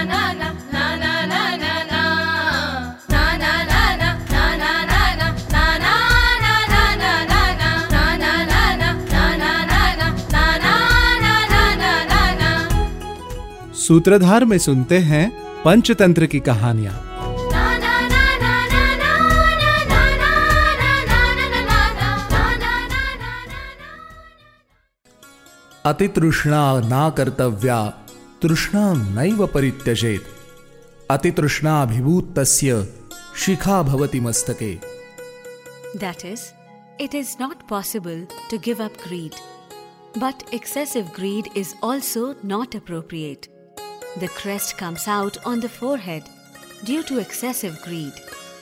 सूत्रधार में सुनते हैं पंचतंत्र की कहानियां। अतितृष्णा ना कर्तव्या तृष्णां नैव परित्यजेत। अतितृष्णाभिभूतस्य शिखा भवति मस्तके। That is, it is not possible to give up greed, but excessive greed is also not appropriate. The crest comes out on the forehead due to excessive greed.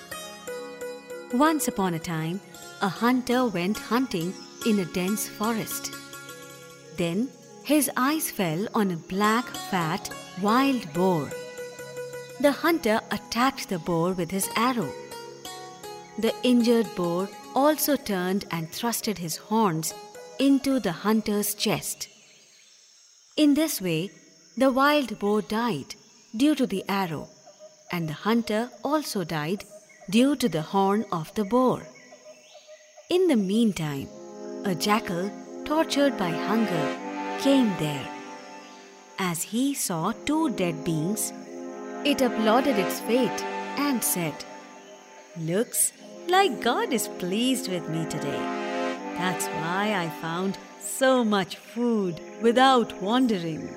Once upon a time, a hunter went hunting in a dense forest. Then his eyes fell on a black, fat, wild boar. The hunter attacked the boar with his arrow. The injured boar also turned and thrusted his horns into the hunter's chest. In this way, the wild boar died due to the arrow, and the hunter also died due to the horn of the boar. In the meantime, a jackal, tortured by hunger, came there. As he saw two dead beings, it applauded its fate and said, "Looks like God is pleased with me today. That's why I found so much food without wandering."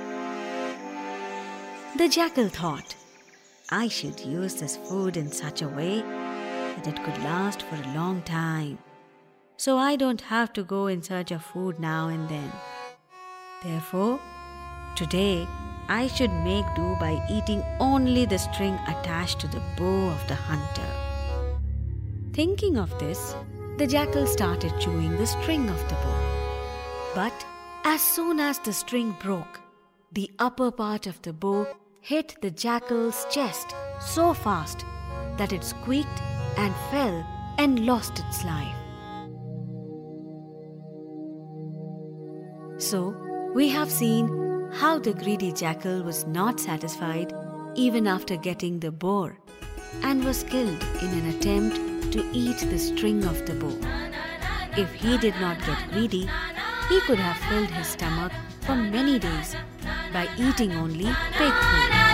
The jackal thought, "I should use this food in such a way that it could last for a long time, so I don't have to go in search of food now and then. Therefore, today I should make do by eating only the string attached to the bow of the hunter." Thinking of this, the jackal started chewing the string of the bow. But as soon as the string broke, the upper part of the bow hit the jackal's chest so fast that it squeaked and fell and lost its life. So, we have seen how the greedy jackal was not satisfied even after getting the boar and was killed in an attempt to eat the string of the bow. If he did not get greedy, he could have filled his stomach for many days by eating only pig food.